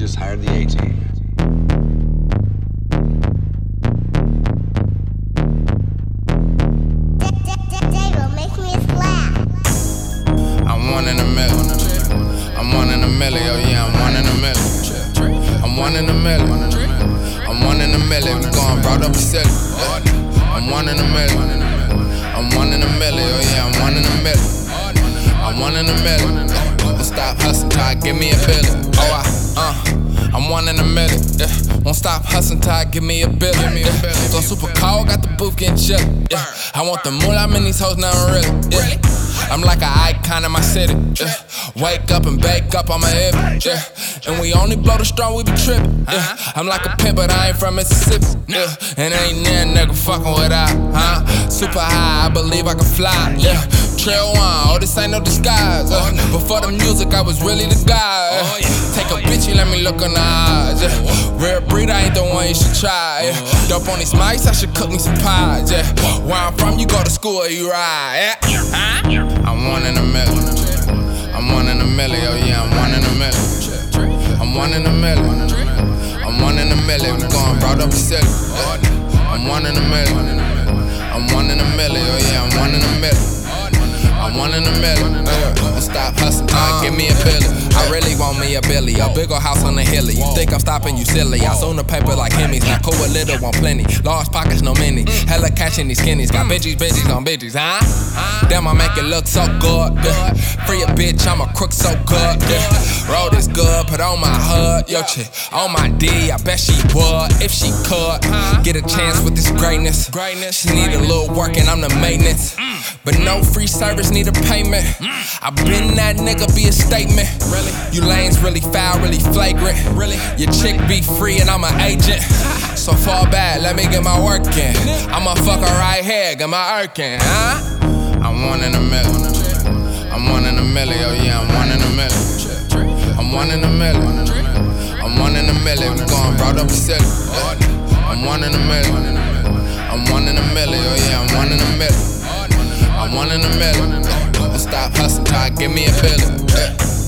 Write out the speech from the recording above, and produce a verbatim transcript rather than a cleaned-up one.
just hired the A-team. I'm one in a million. I'm one in a million. Oh yeah, I'm one in a million. I'm one in a million. I'm one in a million. We going brought up a city. I'm one in a million. I'm one in a million. Oh yeah, I'm one in a million. I'm one in a million. Won't stop hustling till I give me a billion. Oh I, uh. I'm one in a million, yeah. Won't stop hustling till I give me a billion, yeah. So super cold, got the booth getting chilly, yeah. I want the moolah, I'm in these hoes, nothing really, yeah. I'm like an icon in my city, yeah. Wake up and bake up on my hip, yeah. And we only blow the straw, we be trippin', yeah. I'm like a pimp, but I ain't from Mississippi, yeah. And ain't that nigga fucking without, huh? Super high, I believe I can fly, yeah. Trail one, oh this ain't no disguise, uh. Before the music, I was really the guy, uh. Take a bitch, you let me look on the eyes, yeah. Rare breed, I ain't the one you should try, yeah. Dope on these mics, I should cook me some pies, yeah. Where I'm from, you go to school or you ride, yeah. Huh? I'm one in a million. I'm one in a million, oh yeah, I'm one in a million. I'm one in a million. I'm one in a million. We going brought up a city. I'm one in a million. I'm one in a million, oh yeah, I'm one in a million. I'm one in a million. Uh, stop hustling, uh, give me a billion. I really want me a billy, a big ol' house on the hilly. You think I'm stopping, you silly. I soon the paper like Hemis. Now cool with little, want plenty. Large pockets, no mini. Hella catching these skinnies. Got bitches, bitches on bitches, huh? Damn, I make it look so good. Yeah. Free a bitch, I'm a crook so good. Yeah. Road is good, put on my hood. Yo, chick, on my D, I bet she would if she could. Get a chance with this greatness. She need a little work and I'm the maintenance. But no free service, need a payment. I been that nigga, be a statement. Really? You lanes really foul, really flagrant. Really? Your chick be free and I'm an agent. So fall back, let me get my work in. I'ma fuck her right here, get my work in, huh? I'm one in a million. I'm one in a million, oh yeah, I'm one in a million. I'm one in a million. I'm one in a million. We going brought up a city. I'm one in a million. I'm one in a million, oh yeah, I'm one in a million. I'm one in a million. Won't stop hustling till I give me a billion, yeah.